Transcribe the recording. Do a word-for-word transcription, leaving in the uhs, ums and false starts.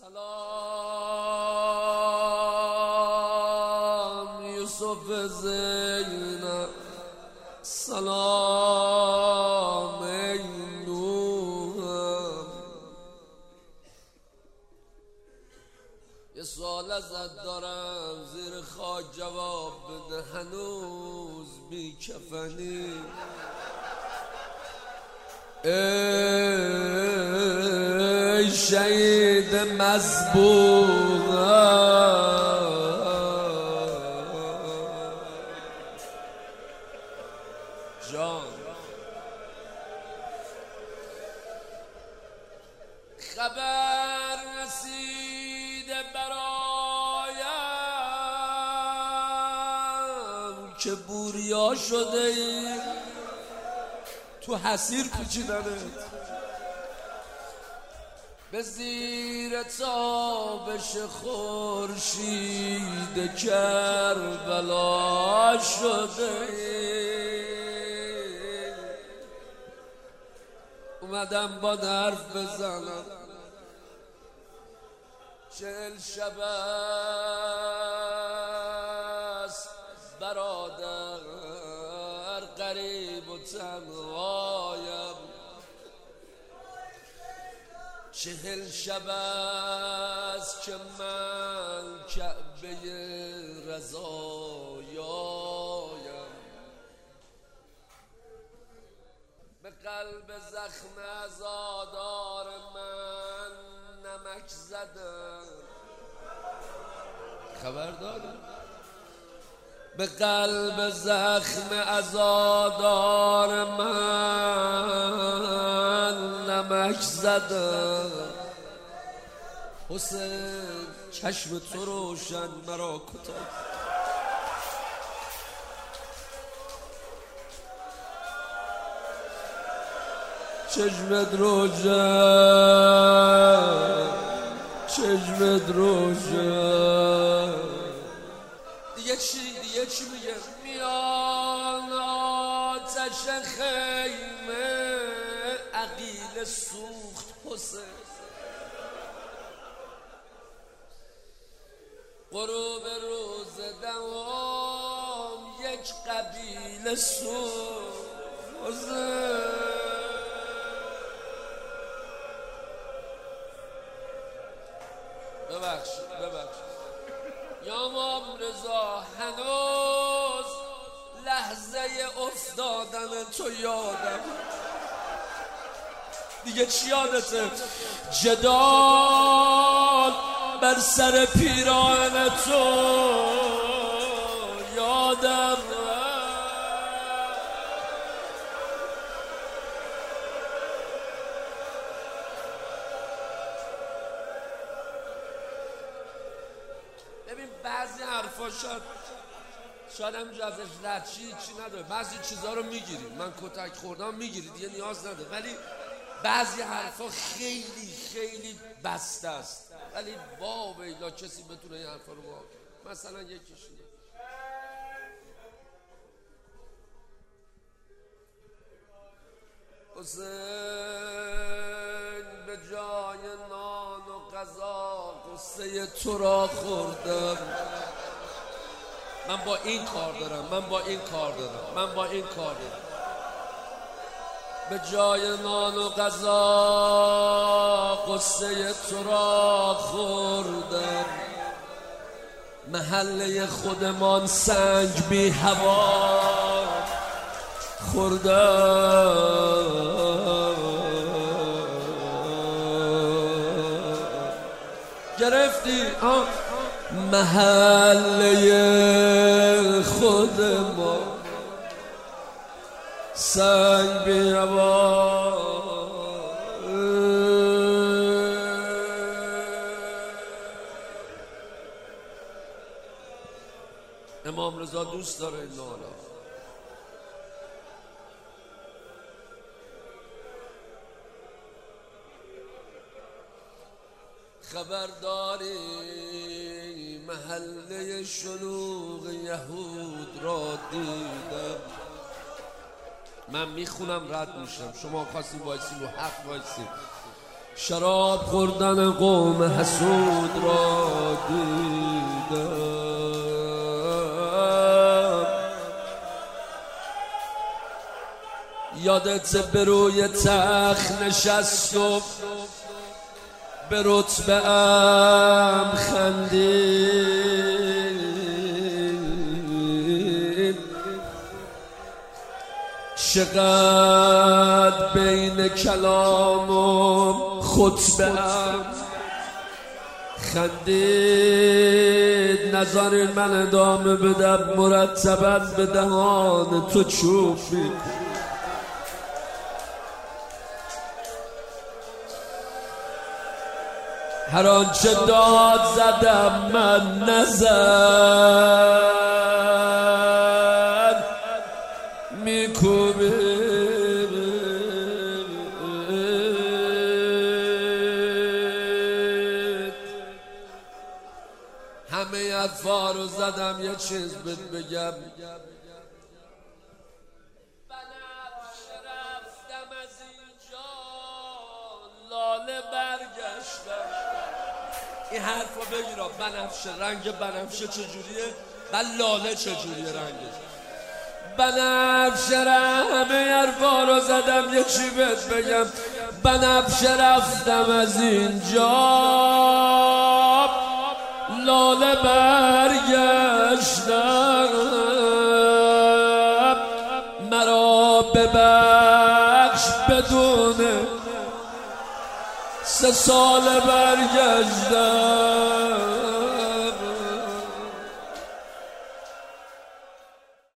سلام یوسف زینب، سلام ای نورم. یه سوال ازت دارم زیر خاک جواب بده، هنوز بی کفنی ای شهید مذبوح جان. خبر رسیده برایم که بوریا شده ای، تو حسیر پیچیدنت، به زیر تابش خورشید کربلا شده ای. اومدم با حرف بزنم، چهل شب است برادر غریب و تنهایم، چهل شب است که من کعبه رضایایم، به قلب زخم عزادار من نمک زدم. خبر داری؟ به قلب زخم عزادار من نمک زدم. حسین چشم تو روشن مرا کوتاه، چشمت روشن، چشمت روشن. دیگه چی دیگه چی میگه؟ میان آتش خیمه عقیل سوخت حسین، غروب روز دوام یک قبیله سوخت حسین. ببخشید ببخشید یا امام رضا، هنوز لحظه افتادن تو یادم. دیگه چی یادته؟ جدال بر سر پیراهن تو یادم. ببین بعضی حرفا شاید شاید همینجا ازش رد چی چی نداره، بعضی چیزا رو میگیری، من کتک خوردم میگیری دیگه نیاز نداره، ولی بعضی حرفا خیلی خیلی بسته است، ولی وا ویلا کسی بتونه این حرفا رو واقع. مثلا یکیش حسین به جای نان و غذا قصه تو را خوردم. من با این کار دارم، من با این کار دارم، من با این کار دارم. به جای نان و غذا قصه تو را خوردم. محله خودمان سنگ بی هوا خوردم. گرفتی؟ آه محله خودمان سنگ بی هوا. امام رضا دوست داره این نالا. خبرداری محله شلوغ یهود را دیدم. من میخونم رد میشم، شما خواستیم وایسیم و حق وایسیم. شراب خوردن قوم حسود را دیدم. یادت به روی تخت نشست و به رتبه ام خندید. چقدر بین کلام و خطبه ام خندید. نذارین من ادامه بدم، مرتباً به دهان تو چوب می‌کنم. هر آنچه داد زدم من نزد میکوبید. همه حرفا رو زدم، یه چیز بهت بگم. رفتم از اینجا لاله برگشتم. این حرف رو بگیرم. بنفشه، رنگ بنفشه چجوریه؟ و لاله چجوریه رنگش؟ بنفشه همه حرفا رو زدم، یه چی بهت بگم. بنفشه رفتم از اینجا لاله برگشتم. مرا ببخش بدون سه سال برگشتم.